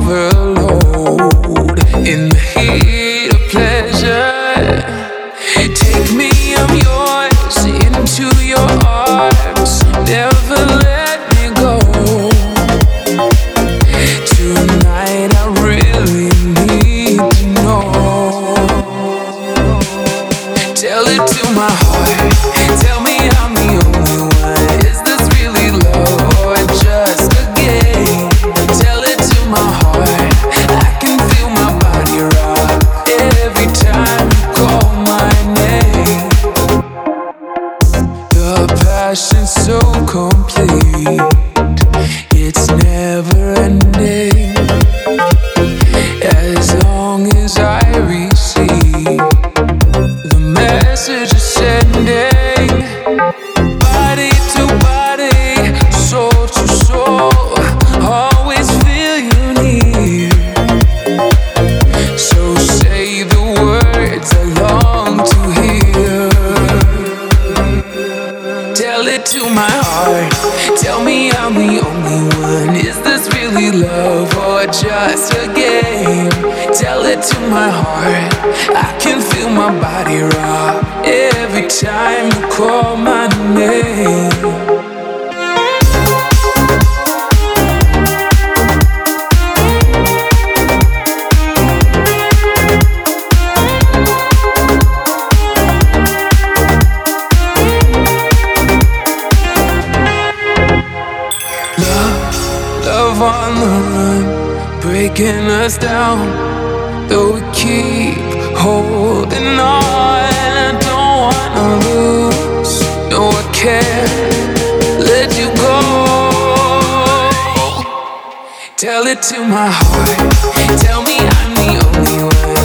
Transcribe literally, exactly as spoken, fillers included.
overload in the heat of pleasure. Take me, I'm yours, into your arms. Never let me go. Tonight I really need to know. Tell it to my heart. Tell me I'm the only one. Is this really love or just a game? Tell it to my heart. I can feel my body rock every time you call my name. The passion's so complete, it's never ending. As long as I receive the message you're sending, body to body, soul to soul, always feel you near. So say the words I long to hear. Tell it to my heart. Tell me I'm the only one. Is this really love or just a game? Tell it to my heart. I can feel my body rock every time you call my name. Love on the run, breaking us down, though we keep holding on. I don't wanna lose, no I can't let you go. Tell it to my heart, tell me I'm the only one.